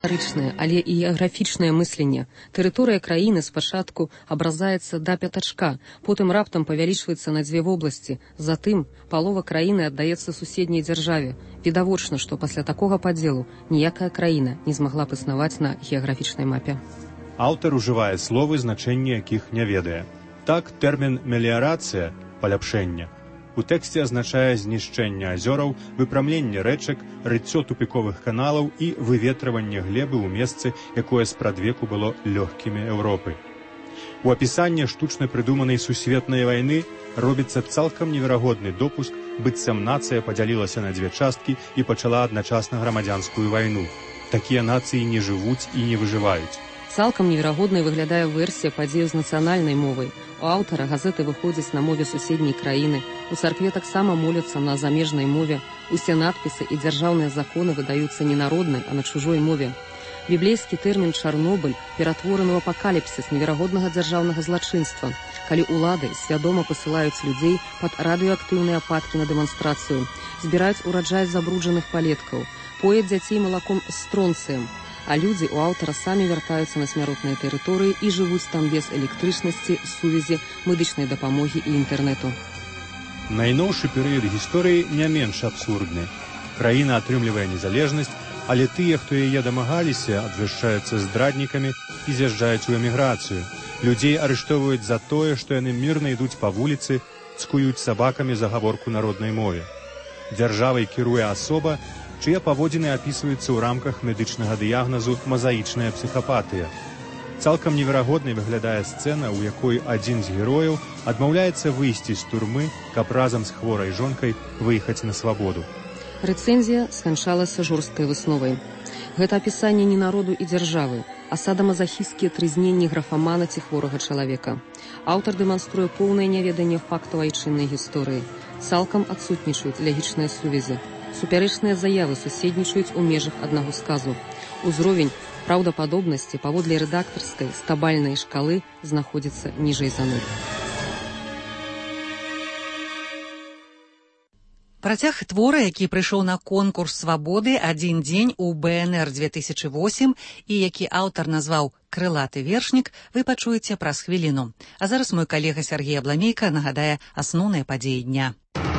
гістарычнае, але і геаграфічнае мысленне. Тэрыторыя краіны спачатку абразаецца да пятачка, потым раптам павялічваецца на 2 вобласці, затым палова краіны аддаецца суседняй дзяржаве. Відавочна, што пасля такога падзелу ніякая краіна не змагла б існаваць на геаграфічнай мапе. Аўтар ужывае словы, значэнне якіх не ведае. Так, тэрмін «меліярацыя» – паляпшэнне у тэксце азначае знішчэнне азёраў, выпрамленне рэчак, рыццё тупіковых каналаў і выветрыванне глебы ў месцы, якое спрадвеку было лёгкімі Еўропы. У апісанні штучна прыдуманай сусветнай вайны робіцца цалкам неверагодны допуск, быццам нацыя падзялілася на 2 часткі і пачала адначасна грамадзянскую вайну. Такія нацыі не жывуць і не выжываюць. Цалкам неверагоднай выглядае версія падзею з нацыянальнай мовай. У аўтара газеты выходзяць на мове суседняй краіны, у царкве таксама моляцца на замежнай мове, усе надпісы і дзяржаўныя законы выдаюцца не народнай, а на чужой мове. Біблейскі тэрмін «Чарнобыль» ператвораны ў апакаліпсіс неверагоднага дзяржаўнага злачынства, калі ўлады свядома пасылаюць людзей пад радыёактыўныя ападкі на дэманстрацыю, збіраюць ураджай забруджаных палеткаў, пояць дзяцей малаком з стронцыем, а людзі ў аўтара самі вяртаюцца на смяротныя тэрыторыі і жывуць там без электрычнасці, сувязі, медычнай дапамогі і інтэрнэту. Найноўшы перыяд гісторыі не менш абсурдны. Краіна атрымлівае незалежнасць, але тыя, хто яе дамагаліся, абвяшчаюцца здраднікамі і з'язджаюць у эміграцыю. Людзей арыштоўваюць за тое, што яны мірна ідуць па вуліцы, цкуюць сабакамі за гаворку народнай мове. Дзяржавай кіруе асоба, чые паводзіны апісваюцца ў рамках медычнага дыягназу мазаічная псіхапатыя. Цалкам неверагоднай выглядае сцэна, у якой адзін з герояў адмаўляецца выйсці з турмы, каб разам з хворай жонкай выехаць на свабоду. Рэцэнзія сканчалася жорсткай высновай. Гэта апісанне не народу і дзяржавы, а садамазахісцкія трызненні графамана ці хворага чалавека. Аўтар дэманструе поўнае няведанне фактаў айчыннай гісторыі. Цалкам адсутнічаюць лягічныя сувязі. Супярэчныя заявы суседнічаюць у межах аднаго сказу. Узровень праўдападобнасці паводле рэдактарскай стабальнай шкалы знаходзіцца ніжэй за 0. Працяг твора, які прыйшоў на конкурс свабоды «Адзін дзень» у БНР 2008 і які аўтар назваў «Крылаты вершнік», вы пачуеце праз хвіліну. А зараз мой калега Сергей Абламейка нагадае асноўныя падзеі дня.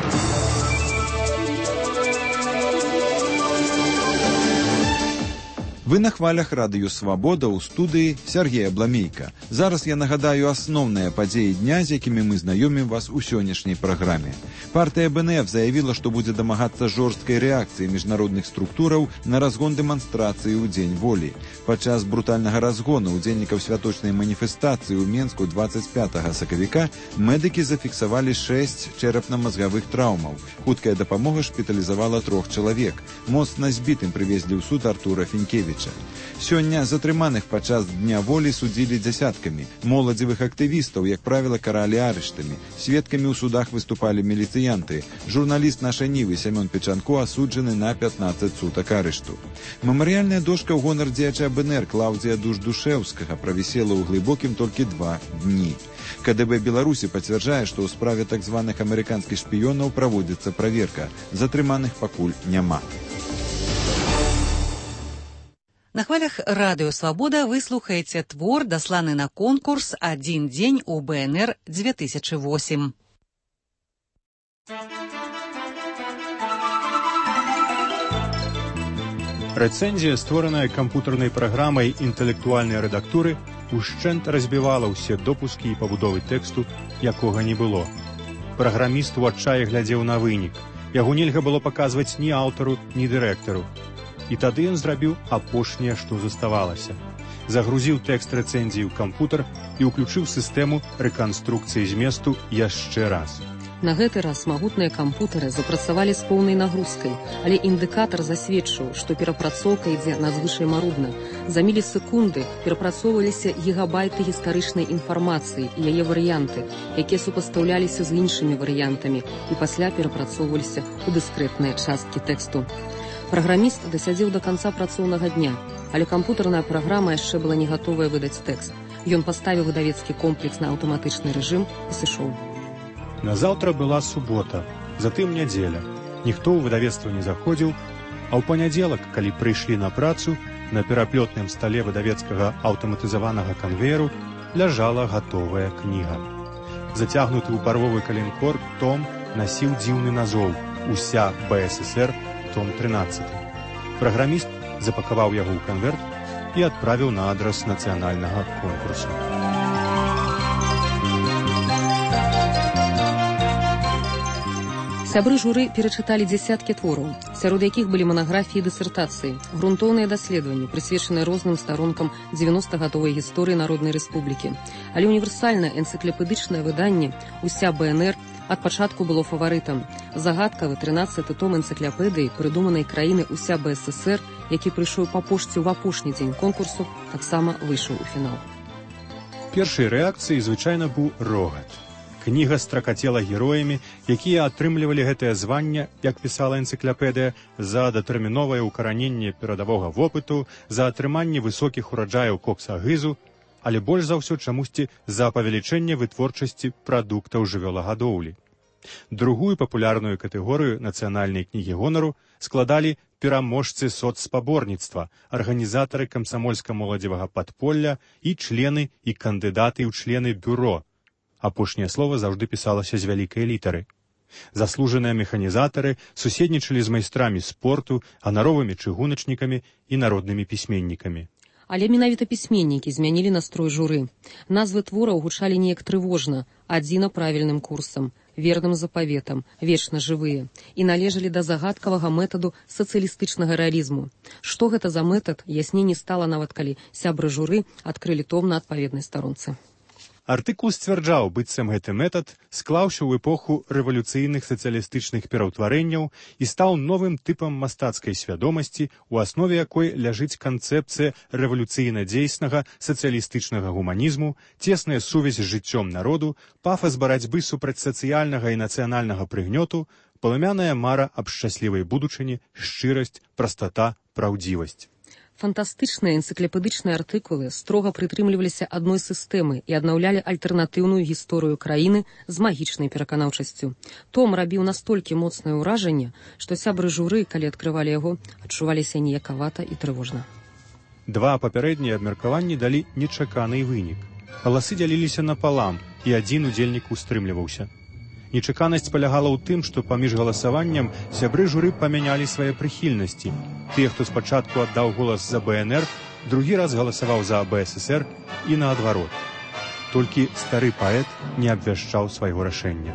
Вы на хвалях радыё «Свабода» ў студыі Сергея Абламейка. Зараз я нагадаю асноўныя падзеі дня, з якімі мы знаёмім вас у сённяшняй праграме. Партыя БНФ заявіла, што будзе дамагацца жорсткай рэакцыі міжнародных структураў на разгон дэманстрацыі ў Дзень волі. Падчас брутальнага разгону удзельнікаў святочнай маніфестацыі ў Менску 25 сакавіка медыкі зафіксавалі 6 чэрапна-мазгавых траўмаў. Хуткая дапамога шпіталізавала 3 чалавек. Моцна збітым прывезлі ў суд Артура Фінкевіча. Сёння затрыманых падчас Дня волі судзілі дзясяткамі. Моладзевых актывістаў, як правіла, каралі арыштамі. Сведкамі ў судах выступалі міліцыянты. Журналіст нашай Нівы Сямён Печанко асуджаны на 15 сутак арышту. Мемарыяльная дошка ў гонар дзеяча БНР Клаўдзія Дуждушэўскага правісела ў глыбокім толькі 2 дні. КДБ Беларусі пацвярджае, што ў справе так званых амерыканскіх шпіёнаў праводзіцца праверка. Затрыманых пакуль няма. На хвалях радыё «Свабода» вы слухаеце твор, дасланы на конкурс «Адзін дзень» у БНР 2008. Рэцэнзія, створаная кампутарнай праграмай інтэлектуальнай рэдактуры, ушчэнт разбівала ўсе допускі і пабудовы тэксту, якога не было. Праграміст у адчаі глядзеў на вынік. Яго нельга было паказваць ні аўтару, ні дырэктару. І тады ён зрабіў апошняе, што заставалася. Загрузіў тэкст рэцэнзіі ў кампутар і ўключыў сістэму рэканструкцыі зместу яшчэ раз. На гэты раз магутныя кампутары запрацавалі з поўнай нагрузкай, але індыкатар засведчыў, што перапрацоўка ідзе надзвычай марудна. За мілісекунды перапрацоўваліся гігабайты гістарычнай інфармацыі і яе варыянты, якія супастаўляліся з іншымі варыянтамі і пасля перапрацоўваліся ў дыскрэтныя часткі тэксту. Праграміст дасядзеў да канца працоўнага дня, але кампутарная праграма яшчэ была не гатовая выдаць тэкст. Ён паставіў выдавецкі комплекс на аўтаматычны рэжым і сышоў. Назаўтра была субота, затым нядзеля. Ніхто ў выдавецтва не заходзіў, а ў панядзелак, калі прыйшлі на працу, На пераплётным стале выдавецкага аўтаматызаванага канвееру ляжала гатовая кніга. Зацягнуты ў барвовы калінкор том насіў дзіўны назоў «Уся БССР, том 13». Праграміст запакаваў яго ў канверт і адправіў на адрас нацыянальнага конкурсу. Сябры журы перачыталі дзясяткі твораў, сярод якіх былі манаграфіі і дысертацыі, грунтоўныя даследаванні, прысвечаныя розным старонкам 90-гадовай гісторыі Народнай Рэспублікі. Але універсальнае энцыклапедычнае выданне «Уся БНР» ад пачатку было фаварытам. Загадкавы 13-й том энцыклапедыі прыдуманай краіны «Уся БССР», які прыйшоў па пошце ў апошні дзень конкурсу, таксама выйшаў у фінал. Першай рэакцыяй звычайна быў рогат. Кніга стракацела героямі, якія атрымлівалі гэтае званне, як пісала энцыклапедыя, за датэрміновае ўкараненне перадавога вопыту, за атрыманне высокіх ураджаяў коксагызу, але больш за ўсё чамусьці за павелічэнне вытворчасці прадуктаў жывёлагадоўлі. Другую папулярную катэгорыю нацыянальнай кнігі гонару складалі пераможцы соцспаборніцтва, арганізатары камсамольска-моладзевага падполля і члены і кандыдаты ў члены бюро. Апошняе слова заўжды пісалася з вялікай літары. Заслужаныя механізатары суседнічалі з майстрамі спорту, ганаровымі чыгуначнікамі і народнымі пісьменнікамі. Але менавіта пісьменнікі змянілі настрой журы. Назвы твораў гучалі неяк трывожна, адзіна правільным курсам, верным запаветам, вечна жывыя, і належалі да загадкавага метаду сацыялістычнага рэалізму. Што гэта за метад, ясней не стала нават калі сябры журы адкрылі том на адпаведнай старонцы. Артыкул сцвярджаў, быццам гэты метад склаўся ў эпоху рэвалюцыйных сацыялістычных пераўтварэнняў і стаў новым тыпам мастацкай свядомасці, у аснове якой ляжыць канцэпцыя рэвалюцыйна-дзейснага сацыялістычнага гуманізму, цесная сувязь з жыццём народу, пафас барацьбы супраць сацыяльнага і нацыянальнага прыгнёту, палымяная мара аб шчаслівай будучыні, шчырасць, прастата, праўдзівасць. Фантастычныя энцыклапедычныя артыкулы строга прытрымліваліся адной сістэмы і аднаўлялі альтэрнатыўную гісторыю краіны з магічнай пераканаўчасцю. Том рабіў настолькі моцнае ўражанне, што сябры журы, калі адкрывалі яго, адчуваліся ніякавата і трывожна. Два папярэднія абмеркаванні далі нечаканы вынік. Галасы дзяліліся напалам, і адзін удзельнік устрымліваўся. Нечаканасць палягала ў тым, што паміж галасаваннем сябры журы памянялі свае прыхільнасці. Тыя, хто спачатку аддаў голас за БНР, другі раз галасаваў за БССР і наадварот. Толькі стары паэт не абвяшчаў свайго рашэння.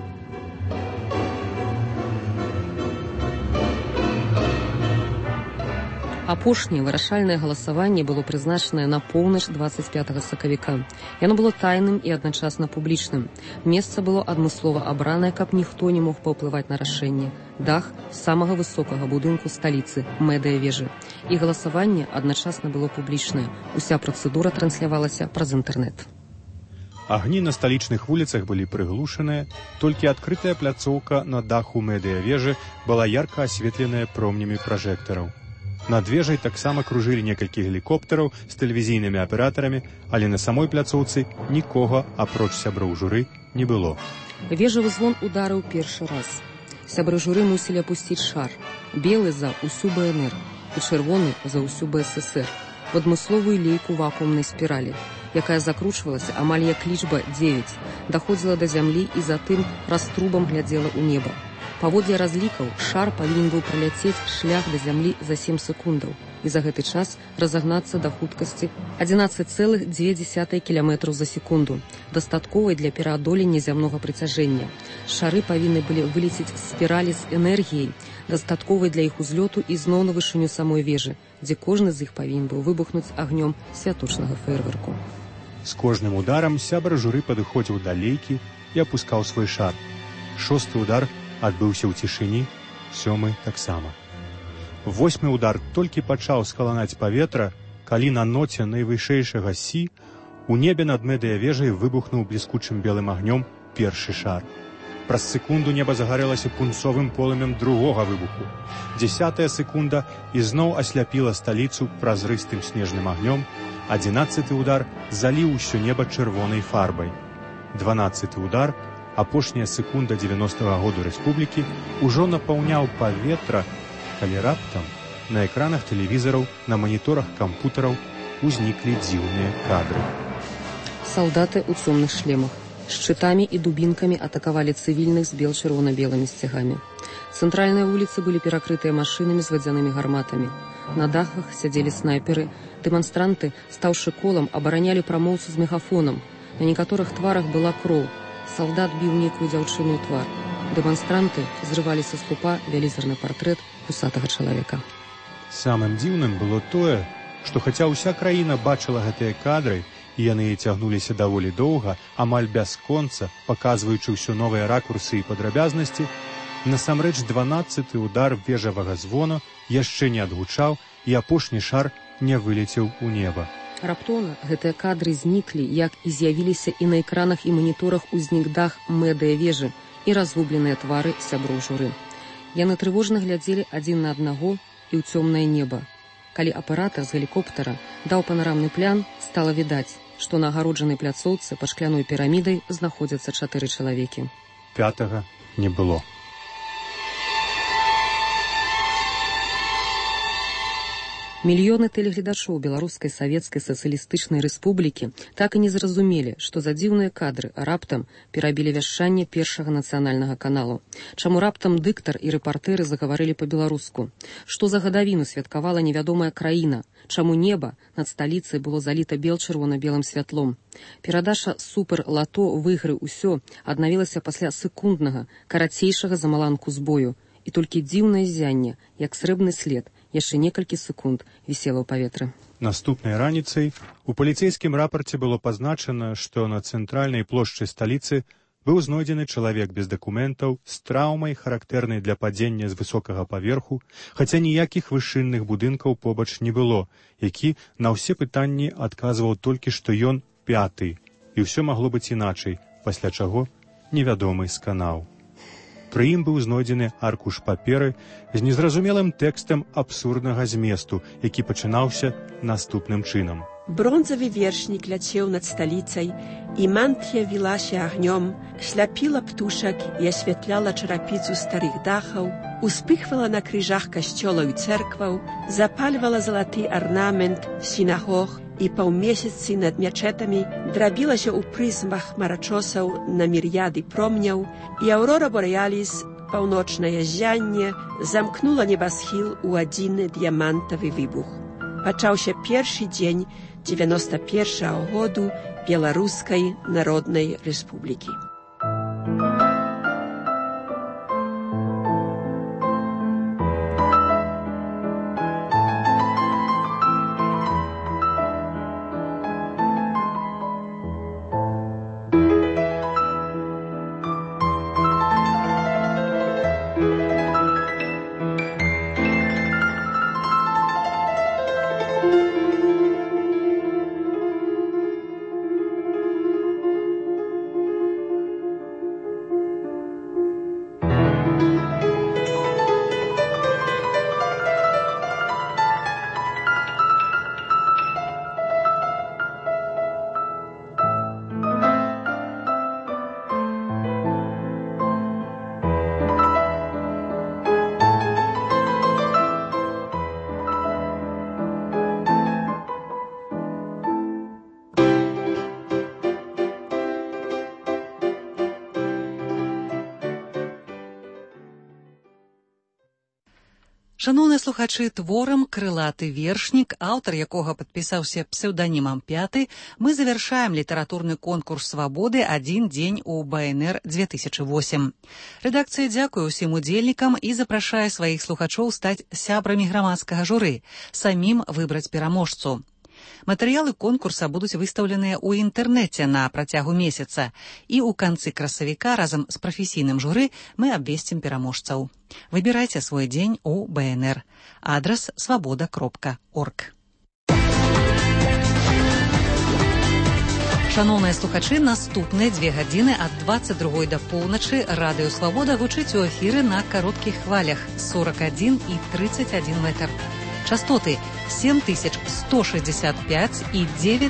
Апошняе вырашальнае галасаванне было прызначанае на поўнач 25 сакавіка. Яно было тайным і адначасна публічным. Месца было адмыслова абранае, каб ніхто не мог паўплываць на рашэнне. Дах самага высокага будынку сталіцы, медыявежы. І галасаванне адначасна было публічнае. Уся працэдура транслявалася праз інтэрнэт. Агні на сталічных вуліцах былі прыглушаныя, толькі адкрытая пляцоўка на даху медыявежы была ярка асветленая промнямі пражэктараў. Над вежай таксама кружылі некалькі гелікоптараў з тэлевізійнымі аператарамі, але на самой пляцоўцы нікога, апроч сяброў журы, не было. Вежавы звон ударыў першы раз. Сябры журы мусілі апусціць шар. Белы за ўсю БНР і чырвоны за ўсю БССР. В адмысловую лейку вакуумнай спіралі, якая закручвалася амаль як лічба 9, даходзіла да зямлі і затым раструбам глядзела ў неба. Паводле разлікаў, шар павінен быў праляцець шлях да зямлі за 7 секундаў і за гэты час разагнацца да хуткасці 11,2 км за секунду, дастатковай для пераадолення зямнога прыцяжэння. Шары павінны былі вылецець з спіралі з энергіяй, дастатковай для іх узлёту і зноў на вышыню самой вежы, дзе кожны з іх павінен быў выбухнуць агнём святочнага феерверку. З кожным ударам сябра журы падыходзіў да лейкі і апускаў свой шар. 6-й удар адбыўся ў цішыні, 7-й таксама. 8-й удар толькі пачаў скаланаць паветра, калі на ноце найвышэйшага сі у небе над медыявежай выбухнуў бліскучым белым агнём першы шар. Праз секунду неба загарэлася пунцовым полымем другога выбуху. 10-я секунда ізноў асляпіла сталіцу празрыстым снежным агнём, 11-й удар заліў усё неба чырвонай фарбай. 12-й удар, апошняя секунда 90-го году рэспублікі, ужо напаўняў паветра, калі раптам на экранах тэлевізараў, на маніторах кампутараў узніклі дзіўныя кадры. Салдаты ў цёмных шлемах, шчытамі і дубінкамі атакавалі цывільных з бел-чырвона-белымі сцягамі. Цэнтральныя вуліцы былі перакрытыя машынамі з вадзянымі гарматамі. На дахах сядзелі снайперы. Дэманстранты, стаўшы колам, абаранялі прамоўцу з мегафонам. На некаторых тварах была кроў. Салдат біў нейкую дзяўчыну ў твар. Дэманстранты зрываліся з пупа вялізарны партрэт вусатага чалавека. Самым дзіўным было тое, што хаця ўся краіна бачыла гэтыя кадры, і яны цягнуліся даволі доўга, амаль бясконца, паказваючы ўсё новыя ракурсы і падрабязнасці, насамрэч 12-ы удар вежавага звону яшчэ не адгучаў, і апошні шар не вылецеў у неба. Раптоўна гэтыя кадры зніклі, як і з'явіліся і на экранах і маніторах узнік дах медыя-вежы і разгубленыя твары сяброў журы. Яны трывожна глядзелі адзін на аднаго і ў цёмнае неба. Калі аператар з гелікоптара даў панарамны план, стала відаць, што на агароджанай пляцоўцы пад шкляной пірамідай знаходзяцца 4 чалавекі. 5-га не было. Мільёны тэлегледачоў Беларускай Савецкай Сацыялістычнай Рэспублікі так і не зразумелі, што за дзіўныя кадры раптам перабілі вяшчанне першага нацыянальнага каналу. Чаму раптам дыктар і рэпартэры загаварылі па-беларуску? Што за гадавіну святкавала невядомая краіна? Чаму неба над сталіцай было заліта бел-чырвона-белым святлом? Перадача супер-лато «Выйграй усё» аднавілася пасля секунднага, карацейшага за маланку збою. І толькі дзіўнае ззянне, як срэбны след, яшчэ некалькі секунд вісела ў паветры. Наступнай раніцай у паліцэйскім рапарце было пазначана, што на цэнтральнай плошчы сталіцы быў знойдзены чалавек без дакументаў з траўмай, характэрнай для падзення з высокага паверху, хаця ніякіх вышынных будынкаў побач не было, які на ўсе пытанні адказваў толькі, што ён 5-й, і ўсё магло быць іначай, пасля чаго невядомы сканаў. Пры ім быў знойдзены аркуш паперы з незразумелым тэкстам абсурднага зместу, які пачынаўся наступным чынам. Бронзавы вершнік ляцеў над сталіцай, і мантія вілася агнём, сляпіла птушак і асвятляла чарапіцу старых дахаў, успыхвала на крыжах касцёлаў і цэркваў, запальвала залаты арнамент сінагог, і паўмесяцы над мячэтамі драбілася ў прызмах марачосаў на мір'яды промняў, і аўрора бореаліс, паўночнае ззянне, замкнула небасхіл у адзіны дыямантавы выбух. Пачаўся першы дзень 91-го году Беларускай Народнай Рэспублікі. Шановныя слухачы, творам «Крылаты вершнік», аўтар якога падпісаўся псеўданімам 5, мы завяршаем літаратурны конкурс «Свабоды. Адзін дзень у БНР-2008». Рэдакцыя дзякуе ўсім удзельнікам і запрашае сваіх слухачоў стаць сябрамі грамадскага журы, самім выбраць пераможцу. Матэрыялы конкурса будуць выстаўленыя ў інтэрнэце на працягу месяца, і ў канцы красавіка разам з прафесійным журы мы абвесцім пераможцаў. Выбірайце свой дзень у БНР. Адрас свабода.орг. Шановныя слухачы, наступныя 2 гадзіны ад 22 да поўначы радыё «Свабода» гучыць у эфіры на кароткіх хвалях 41 і 31 метр. Частоты 7165 і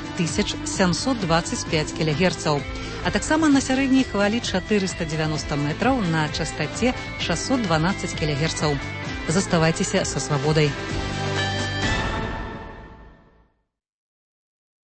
9725 кГц, а таксама на сярэдняй хвалі 490 метраў на частаце 612 кГц. Заставайцеся са свабодай.